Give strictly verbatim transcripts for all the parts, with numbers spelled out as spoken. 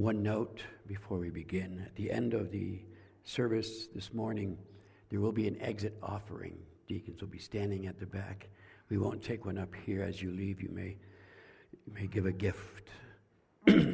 One note before we begin. At the end of the service this morning, there will be an exit offering. Deacons will be standing at the back. We won't take one up here. As you leave, you may, you may give a gift. The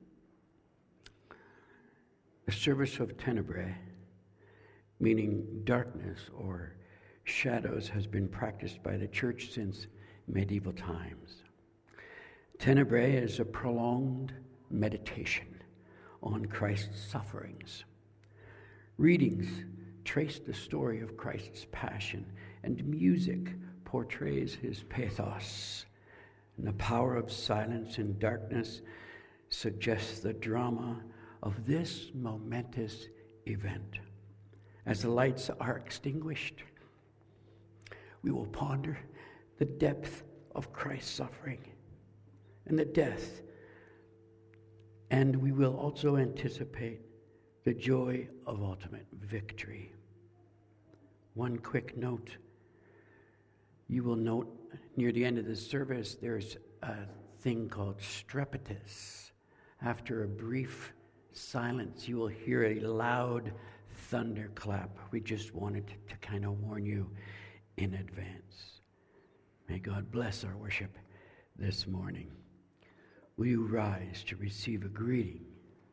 service of tenebrae, meaning darkness or shadows, has been practiced by the church since medieval times. Tenebrae is a prolonged meditation on Christ's sufferings. Readings trace the story of Christ's passion, and music portrays his pathos. And the power of silence and darkness suggests the drama of this momentous event. As the lights are extinguished, we will ponder the depth of Christ's suffering and the death, and we will also anticipate the joy of ultimate victory. One quick note. You will note near the end of the service there's a thing called strepitus. After a brief silence, you will hear a loud thunderclap. We just wanted to, to kind of warn you in advance. May God bless our worship this morning. Will you rise to receive a greeting?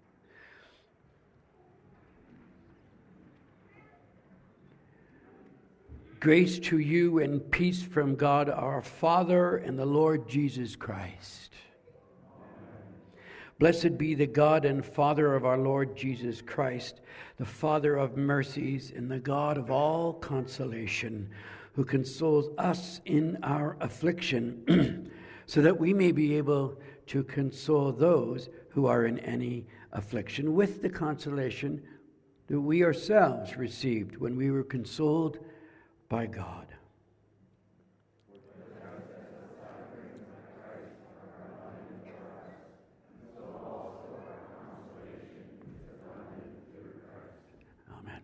Grace to you and peace from God our Father and the Lord Jesus Christ. Blessed be the God and Father of our Lord Jesus Christ, the Father of mercies and the God of all consolation, who consoles us in our affliction, so that we may be able to console those who are in any affliction with the consolation that we ourselves received when we were consoled by God. Amen.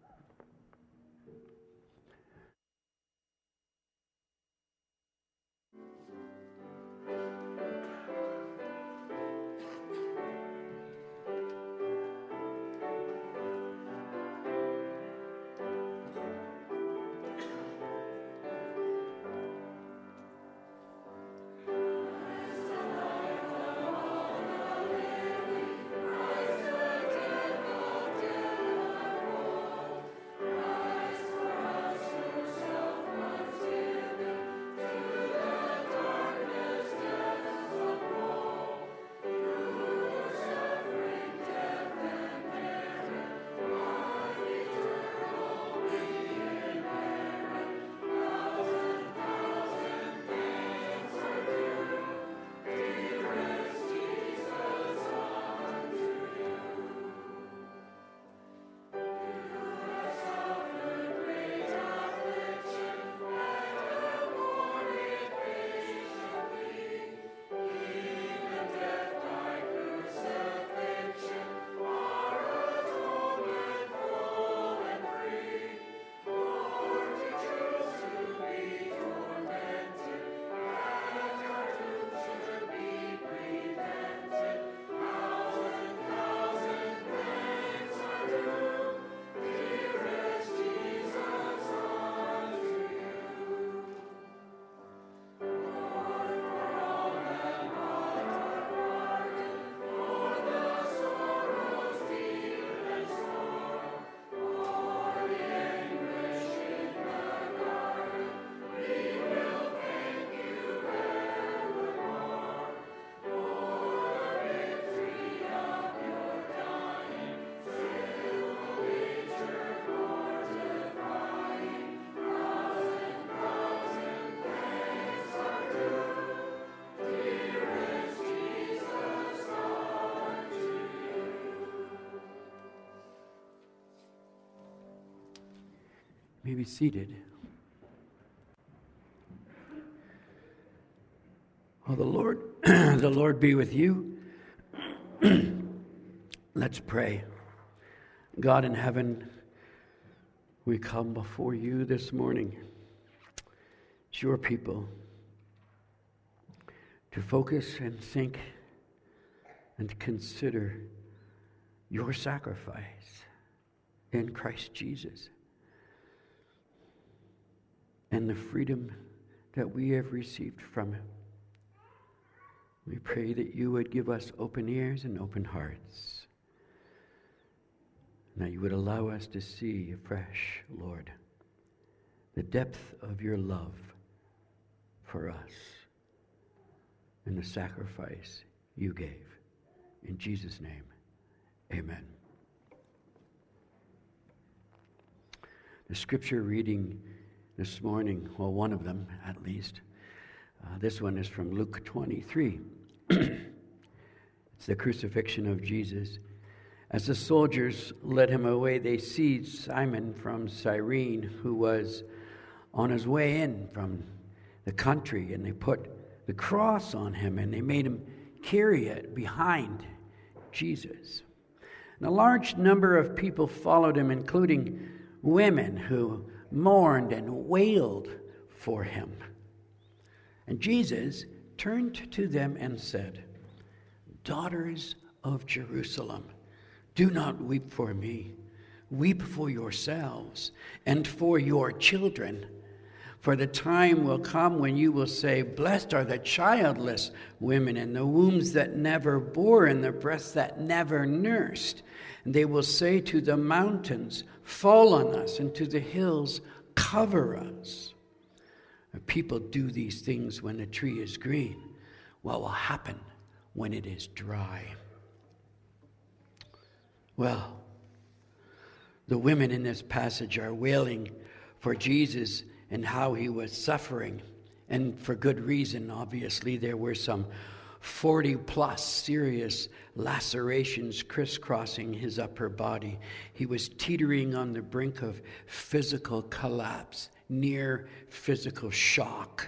You may be seated. Well, the Lord, the Lord be with you. Let's pray. God in heaven, we come before you this morning. It's your people to focus and think and consider your sacrifice in Christ Jesus and the freedom that we have received from him. We pray that you would give us open ears and open hearts, and that you would allow us to see afresh, Lord, the depth of your love for us and the sacrifice you gave. In Jesus' name, amen. The scripture reading this morning, well, one of them at least, uh, this one is from Luke twenty-three. It's the crucifixion of Jesus. As the soldiers led him away, they seized Simon from Cyrene, who was on his way in from the country, and they put the cross on him, and they made him carry it behind Jesus. And a large number of people followed him, including women who mourned and wailed for him. And Jesus turned to them and said, "Daughters of Jerusalem, do not weep for me. Weep for yourselves and for your children. For the time will come when you will say, 'Blessed are the childless women and the wombs that never bore and the breasts that never nursed.' And they will say to the mountains, 'Fall on us,' and to the hills, 'Cover us.' People do these things when the tree is green. What will happen when it is dry?" Well, the women in this passage are wailing for Jesus and how he was suffering. And for good reason, obviously. There were some forty plus serious lacerations crisscrossing his upper body. He was teetering on the brink of physical collapse, near physical shock.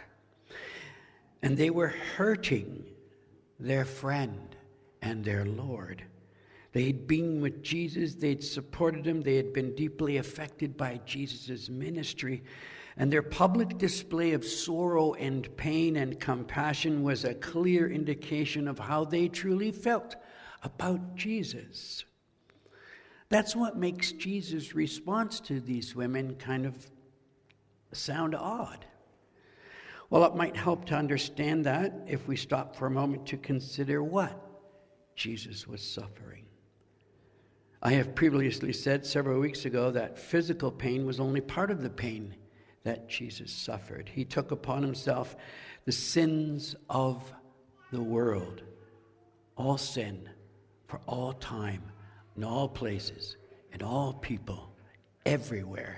And they were hurting their friend and their Lord. They'd been with Jesus, they'd supported him, they had been deeply affected by Jesus' ministry. And their public display of sorrow and pain and compassion was a clear indication of how they truly felt about Jesus. That's what makes Jesus' response to these women kind of sound odd. Well, it might help to understand that if we stop for a moment to consider what Jesus was suffering. I have previously said several weeks ago that physical pain was only part of the pain that Jesus suffered. He took upon himself the sins of the world, all sin, for all time, in all places, in all people, everywhere.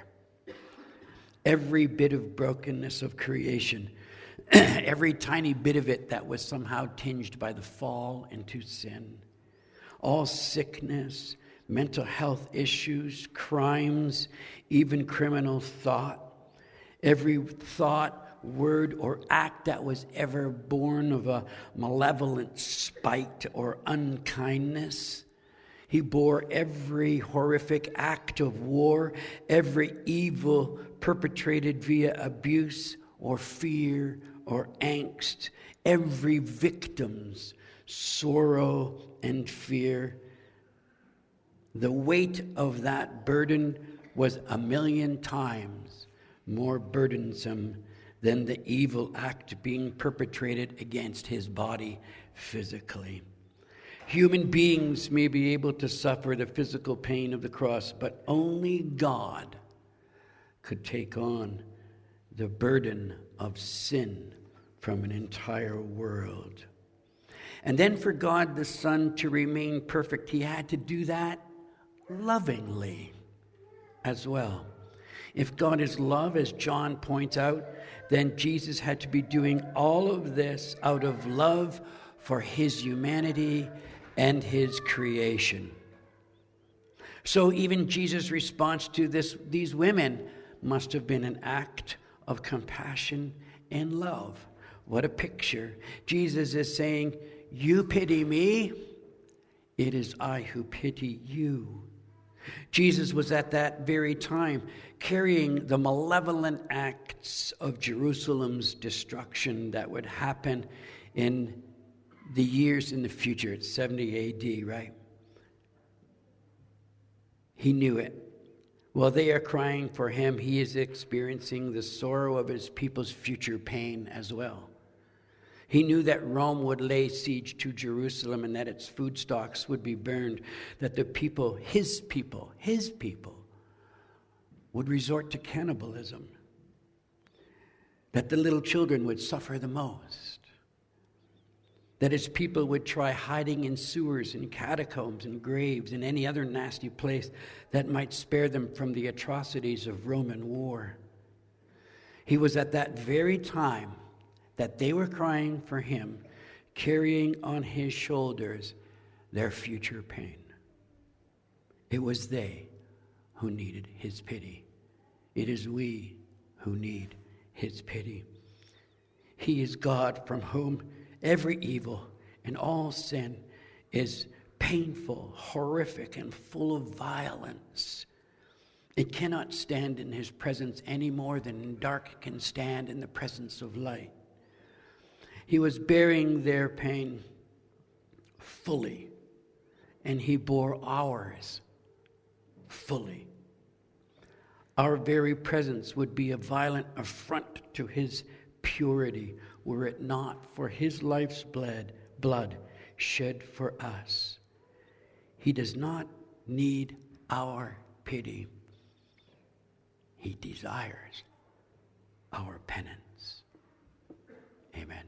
Every bit of brokenness of creation, every tiny bit of it that was somehow tinged by the fall into sin. All sickness, mental health issues, crimes, even criminal thought. Every thought, word, or act that was ever born of a malevolent spite or unkindness. He bore every horrific act of war, every evil perpetrated via abuse or fear or angst, every victim's sorrow and fear. The weight of that burden was a million times more burdensome than the evil act being perpetrated against his body physically. Human beings may be able to suffer the physical pain of the cross, but only God could take on the burden of sin from an entire world. And then for God the Son to remain perfect, he had to do that lovingly as well. If God is love, as John points out, then Jesus had to be doing all of this out of love for his humanity and his creation. So even Jesus' response to this, these women must have been an act of compassion and love. What a picture. Jesus is saying, "You pity me, it is I who pity you." Jesus was at that very time carrying the malevolent acts of Jerusalem's destruction that would happen in the years in the future. It's seventy A D, right? He knew it. While they are crying for him, he is experiencing the sorrow of his people's future pain as well. He knew that Rome would lay siege to Jerusalem and that its food stocks would be burned, that the people, his people, his people, would resort to cannibalism, that the little children would suffer the most, that his people would try hiding in sewers and catacombs and graves and any other nasty place that might spare them from the atrocities of Roman war. He was at that very time that they were crying for him, carrying on his shoulders their future pain. It was they who needed his pity. It is we who need his pity. He is God from whom every evil and all sin is painful, horrific, and full of violence. It cannot stand in his presence any more than dark can stand in the presence of light. He was bearing their pain fully, and he bore ours fully. Our very presence would be a violent affront to his purity were it not for his life's blood, blood shed for us. He does not need our pity. He desires our penance. Amen.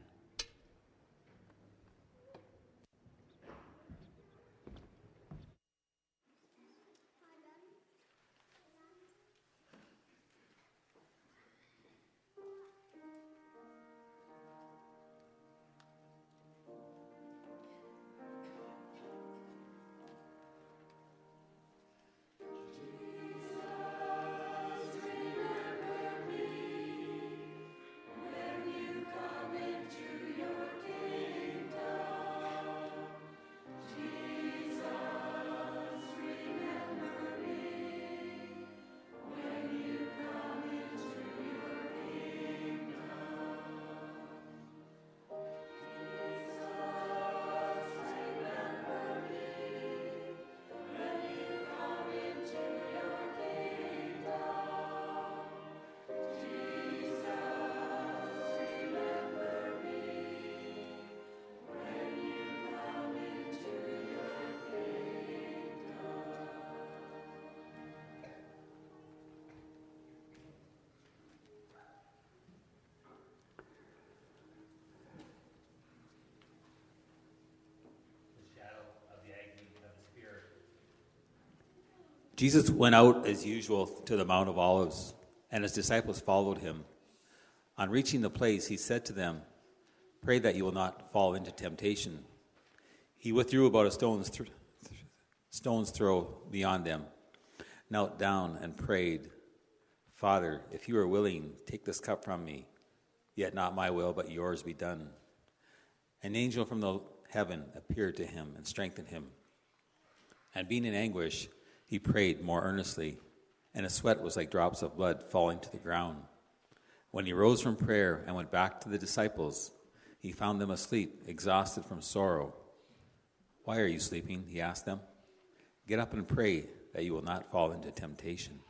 Jesus went out as usual to the Mount of Olives, and his disciples followed him. On reaching the place, he said to them, "Pray that you will not fall into temptation." He withdrew about a stone's, th- stone's throw beyond them, knelt down and prayed, "Father, if you are willing, take this cup from me, yet not my will, but yours be done." An angel from the heaven appeared to him and strengthened him. And being in anguish, he prayed more earnestly, and his sweat was like drops of blood falling to the ground. When he rose from prayer and went back to the disciples, he found them asleep, exhausted from sorrow. "Why are you sleeping?" he asked them. "Get up and pray that you will not fall into temptation."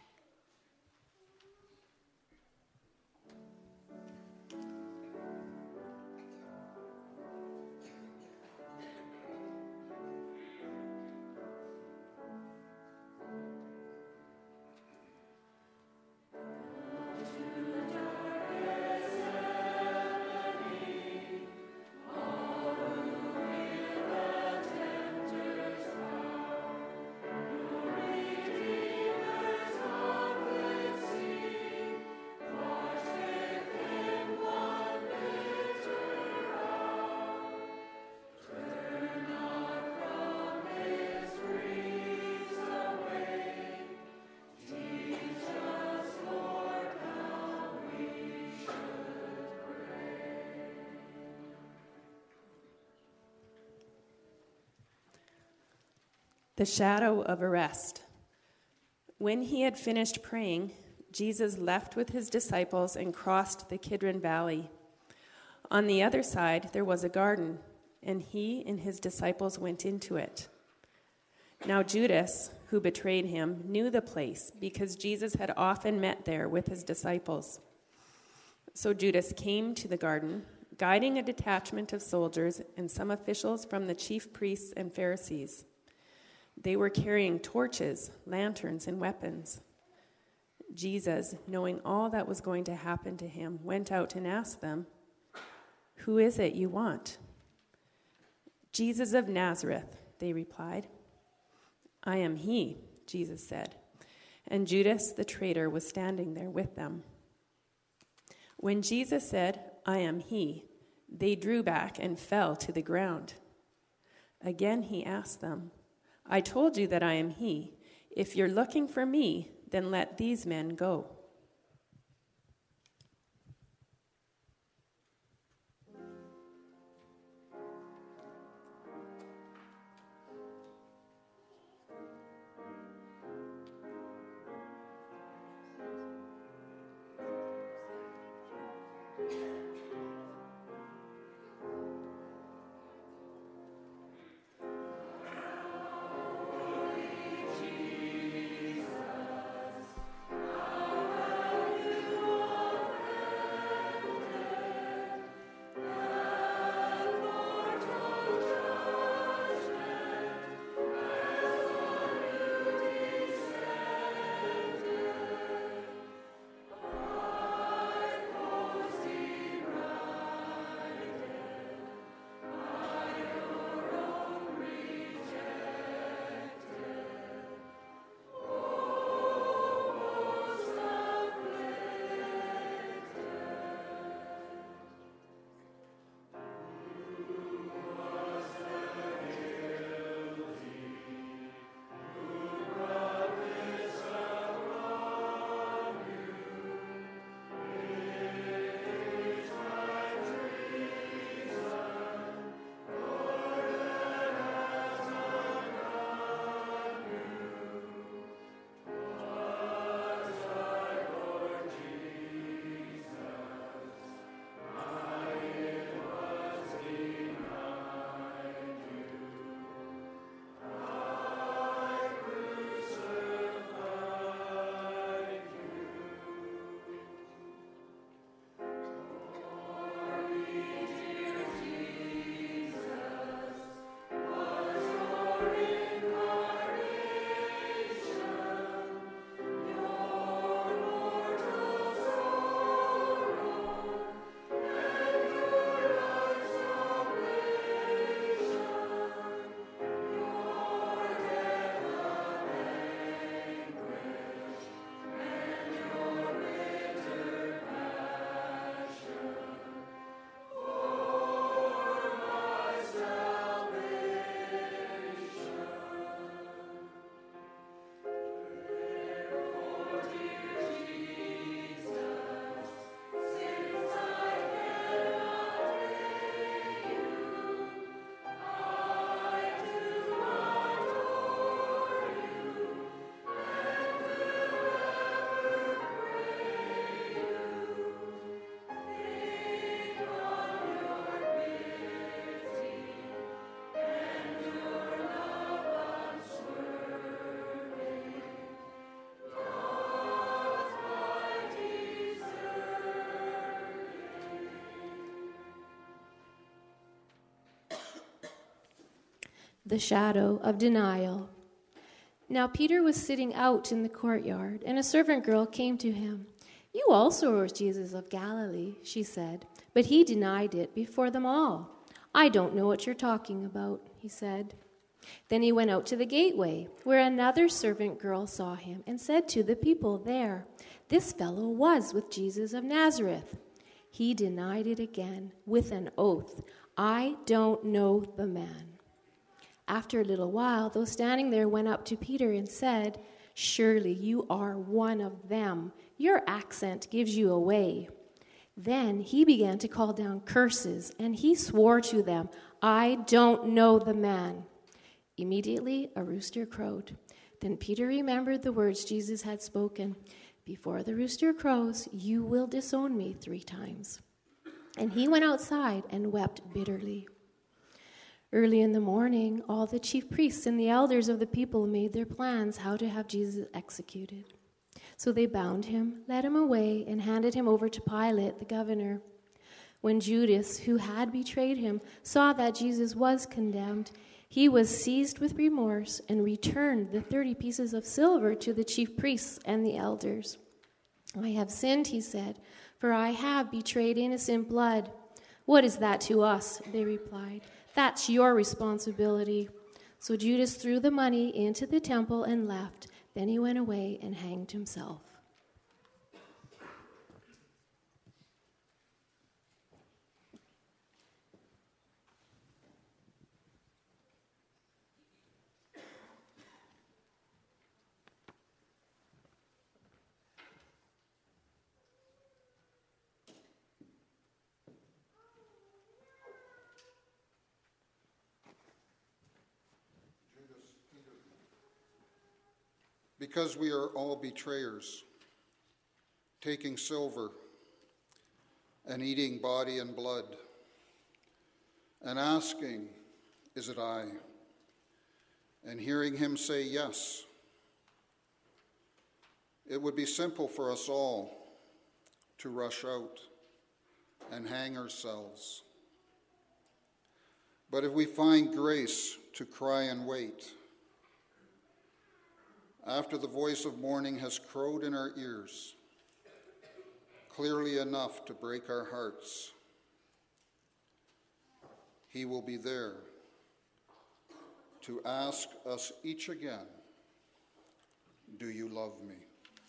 The shadow of arrest. When he had finished praying, Jesus left with his disciples and crossed the Kidron Valley. On the other side, there was a garden, and he and his disciples went into it. Now Judas, who betrayed him, knew the place because Jesus had often met there with his disciples. So Judas came to the garden, guiding a detachment of soldiers and some officials from the chief priests and Pharisees. They were carrying torches, lanterns, and weapons. Jesus, knowing all that was going to happen to him, went out and asked them, "Who is it you want?" "Jesus of Nazareth," they replied. "I am he," Jesus said. And Judas the traitor was standing there with them. When Jesus said, "I am he," they drew back and fell to the ground. Again he asked them, "I told you that I am he. If you're looking for me, then let these men go." The shadow of denial. Now Peter was sitting out in the courtyard, and a servant girl came to him. "You also are Jesus of Galilee," she said, but he denied it before them all. "I don't know what you're talking about," he said. Then he went out to the gateway, where another servant girl saw him and said to the people there, "This fellow was with Jesus of Nazareth." He denied it again with an oath, "I don't know the man." After a little while, those standing there went up to Peter and said, "Surely you are one of them. Your accent gives you away." Then he began to call down curses, and he swore to them, "I don't know the man." Immediately a rooster crowed. Then Peter remembered the words Jesus had spoken, "Before the rooster crows, you will disown me three times." And he went outside and wept bitterly. Early in the morning, all the chief priests and the elders of the people made their plans how to have Jesus executed. So they bound him, led him away, and handed him over to Pilate, the governor. When Judas, who had betrayed him, saw that Jesus was condemned, he was seized with remorse and returned the thirty pieces of silver to the chief priests and the elders. "I have sinned," he said, "for I have betrayed innocent blood." "What is that to us?" they replied. "That's your responsibility." So Judas threw the money into the temple and left. Then he went away and hanged himself. Because we are all betrayers, taking silver and eating body and blood, and asking, "Is it I?" and hearing him say yes. It would be simple for us all to rush out and hang ourselves. But if we find grace to cry and wait, after the voice of morning has crowed in our ears, clearly enough to break our hearts, he will be there to ask us each again, "Do you love me?"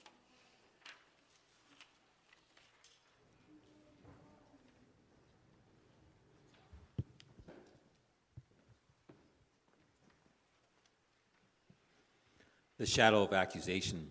The shadow of accusation.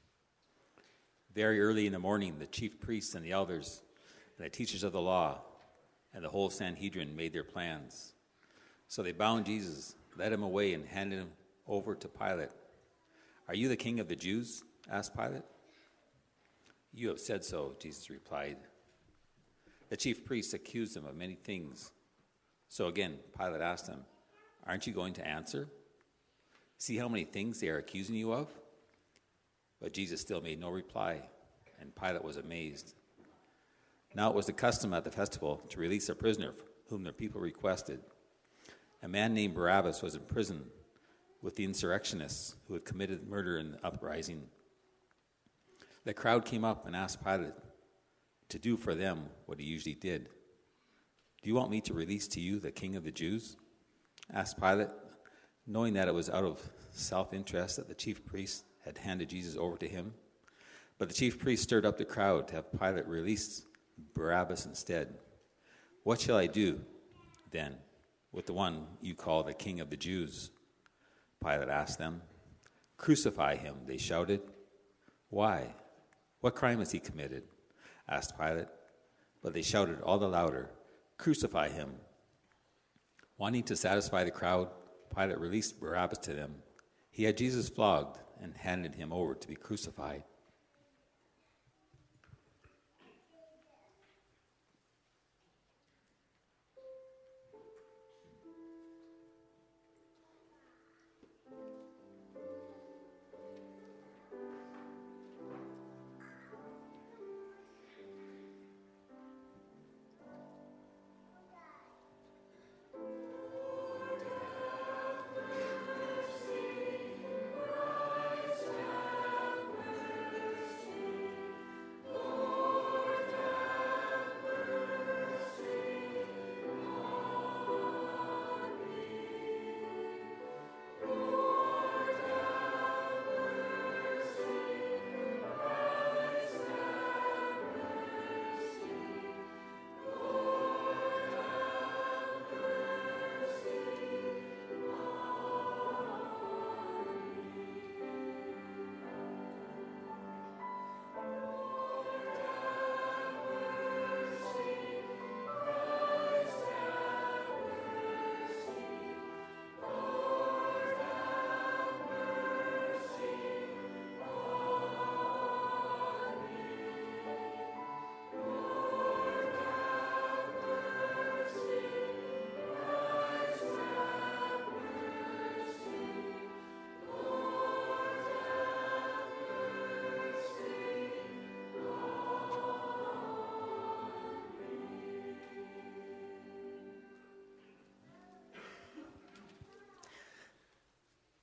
Very early in the morning, the chief priests and the elders and the teachers of the law and the whole Sanhedrin made their plans. So they bound Jesus, led him away, and handed him over to Pilate. "Are you the king of the Jews?" asked Pilate. "You have said so," Jesus replied. The chief priests accused him of many things. So again, Pilate asked him, "Aren't you going to answer? See how many things they are accusing you of?" But Jesus still made no reply, and Pilate was amazed. Now it was the custom at the festival to release a prisoner whom the people requested. A man named Barabbas was in prison with the insurrectionists who had committed murder in the uprising. The crowd came up and asked Pilate to do for them what he usually did. "Do you want me to release to you the king of the Jews?" asked Pilate, knowing that it was out of self-interest that the chief priests had handed Jesus over to him. But the chief priests stirred up the crowd to have Pilate release Barabbas instead. "What shall I do, then, with the one you call the king of the Jews?" Pilate asked them. "Crucify him," they shouted. "Why? What crime has he committed?" asked Pilate. But they shouted all the louder, "Crucify him." Wanting to satisfy the crowd, Pilate released Barabbas to them. He had Jesus flogged and handed him over to be crucified.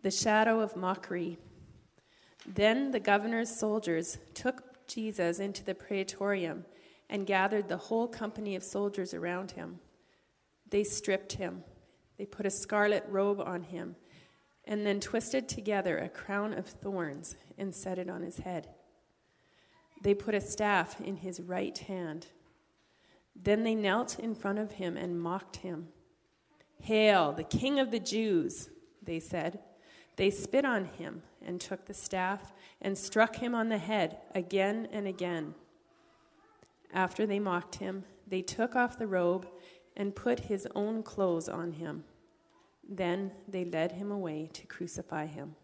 the shadow of mockery. Then the governor's soldiers took Jesus into the praetorium and gathered the whole company of soldiers around him. They stripped him. They put a scarlet robe on him and then twisted together a crown of thorns and set it on his head. They put a staff in his right hand. Then they knelt in front of him and mocked him. "Hail, the King of the Jews," they said. They spit on him and took the staff and struck him on the head again and again. After they mocked him, they took off the robe and put his own clothes on him. Then they led him away to crucify him.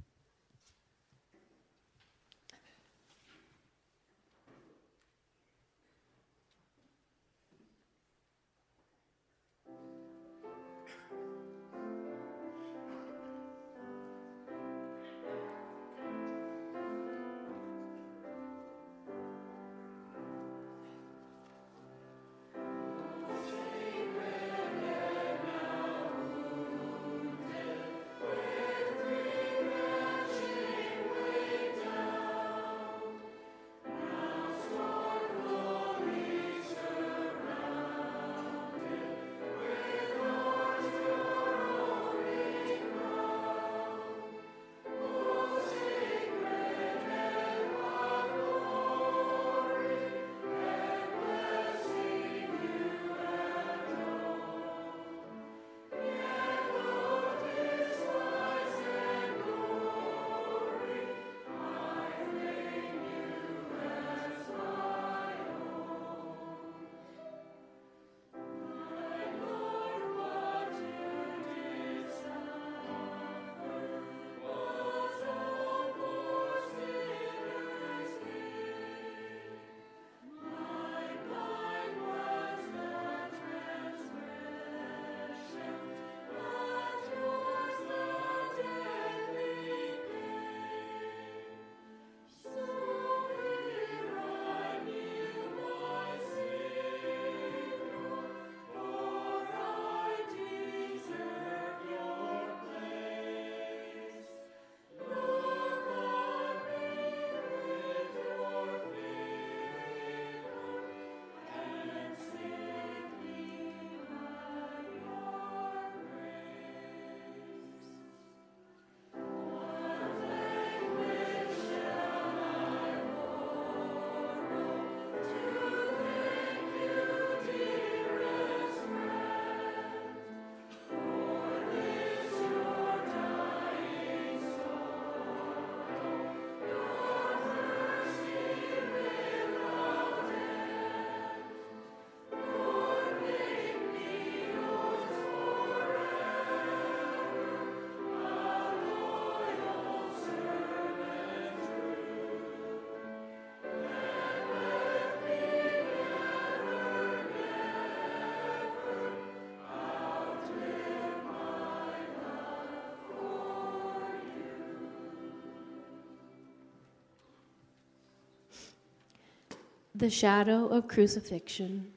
The shadow of crucifixion.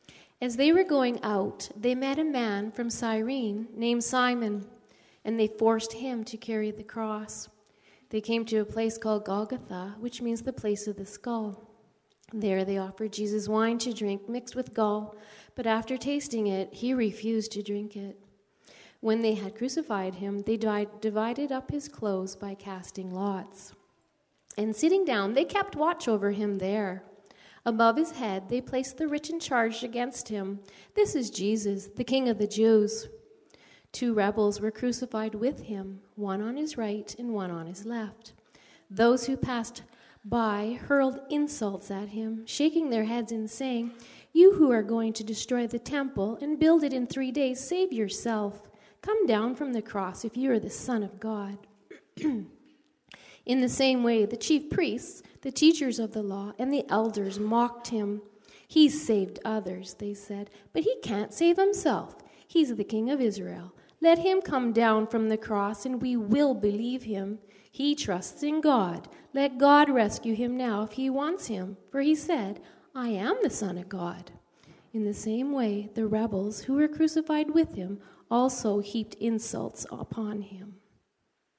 As they were going out, they met a man from Cyrene named Simon, and they forced him to carry the cross. They came to a place called Golgotha, which means the place of the skull. There they offered Jesus wine to drink mixed with gall, but after tasting it, he refused to drink it. When they had crucified him, they divided up his clothes by casting lots. And sitting down, they kept watch over him there. Above his head, they placed the written charge against him, "This is Jesus, the King of the Jews." Two rebels were crucified with him, one on his right and one on his left. Those who passed by hurled insults at him, shaking their heads and saying, "You who are going to destroy the temple and build it in three days, save yourself. Come down from the cross if you are the Son of God." In the same way, the chief priests, the teachers of the law, and the elders mocked him. "He's saved others," they said, "but he can't save himself. He's the King of Israel. Let him come down from the cross, and we will believe him. He trusts in God. Let God rescue him now if he wants him. For he said, 'I am the Son of God.'" In the same way, the rebels who were crucified with him also heaped insults upon him.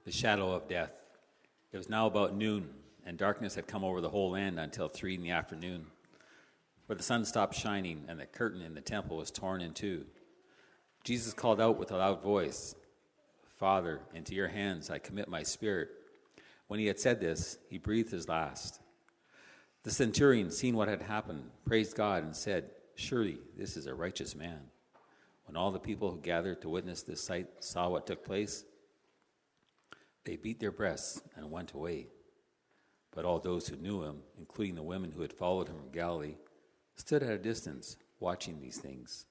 the shadow of death. It was now about noon, and darkness had come over the whole land until three in the afternoon, where the sun stopped shining and the curtain in the temple was torn in two. Jesus called out with a loud voice, "Father, into your hands I commit my spirit." When he had said this, he breathed his last. The centurion, seeing what had happened, praised God and said, "Surely this is a righteous man." When all the people who gathered to witness this sight saw what took place, they beat their breasts and went away. But all those who knew him, including the women who had followed him from Galilee, stood at a distance watching these things.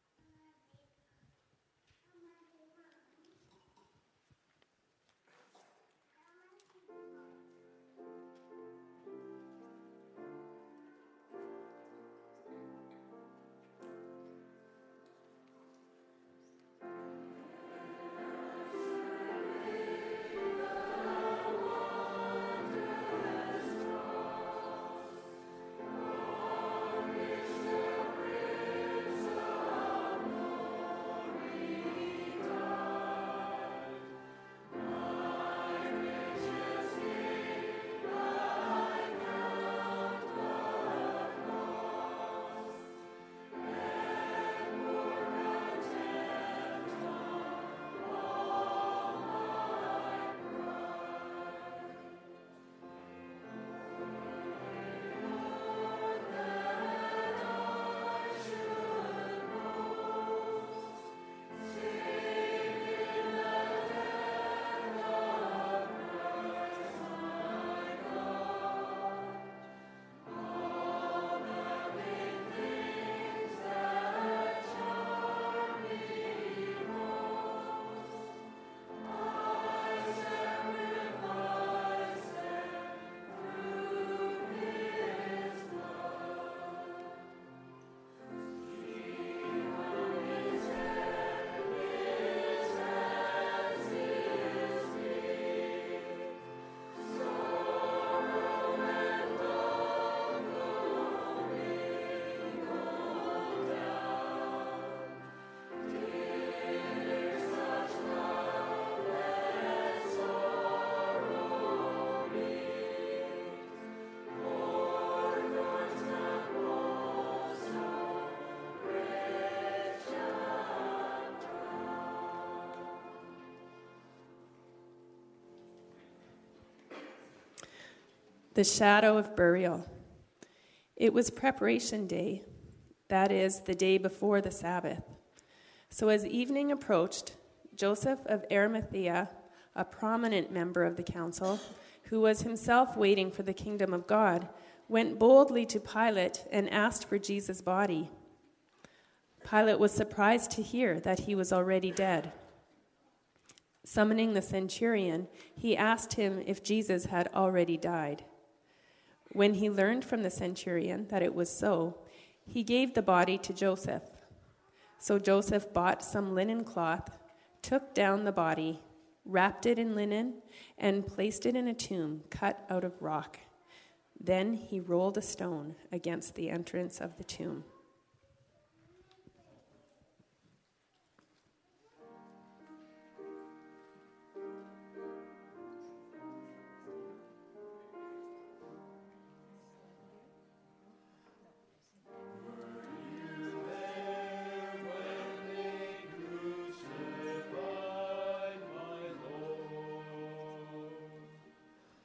The shadow of burial. It was preparation day, that is, the day before the Sabbath. So as evening approached, Joseph of Arimathea, a prominent member of the council, who was himself waiting for the kingdom of God, went boldly to Pilate and asked for Jesus' body. Pilate was surprised to hear that he was already dead. Summoning the centurion, he asked him if Jesus had already died. When he learned from the centurion that it was so, he gave the body to Joseph. So Joseph bought some linen cloth, took down the body, wrapped it in linen, and placed it in a tomb cut out of rock. Then he rolled a stone against the entrance of the tomb.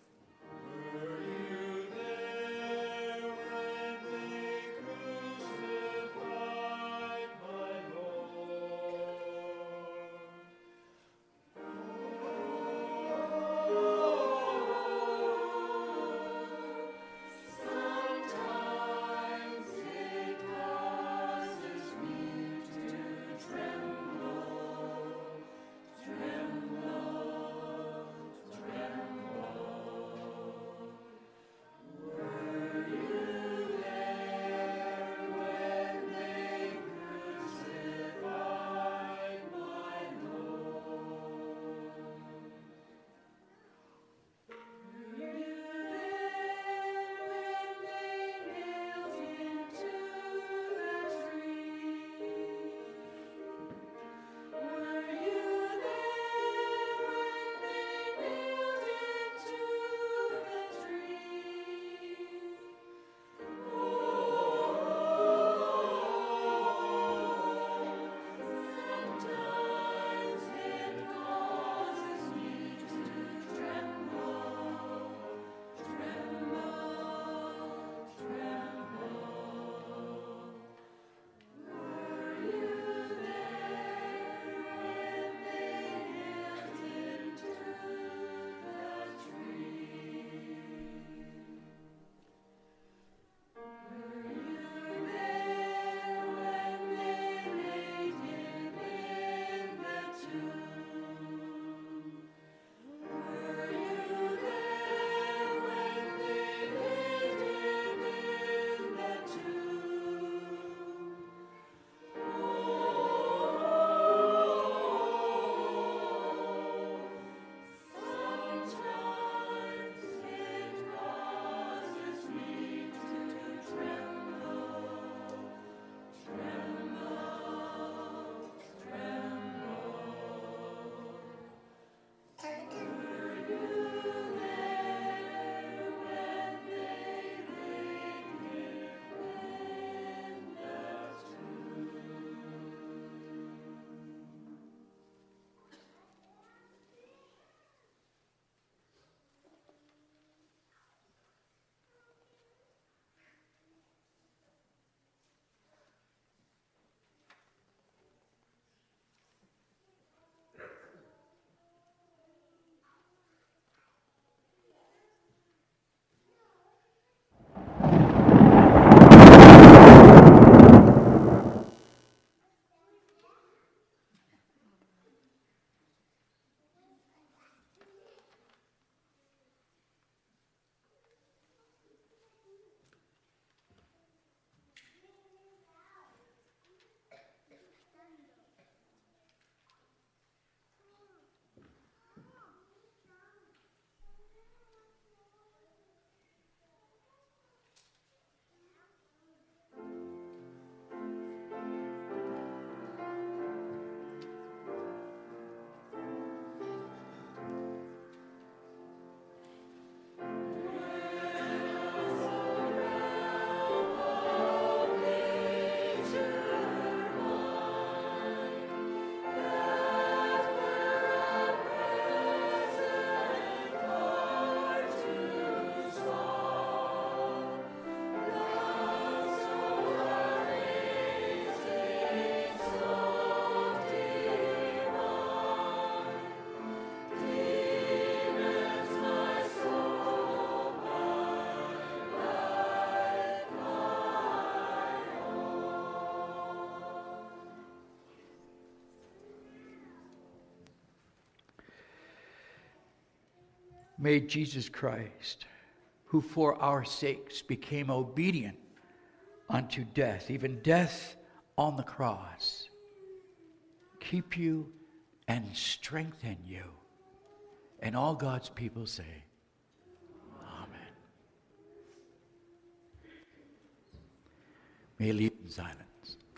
Were you there when they crucified May Jesus Christ, who for our sakes became obedient unto death, even death on the cross, keep you and strengthen you. And all God's people say, Amen. May you leave in silence.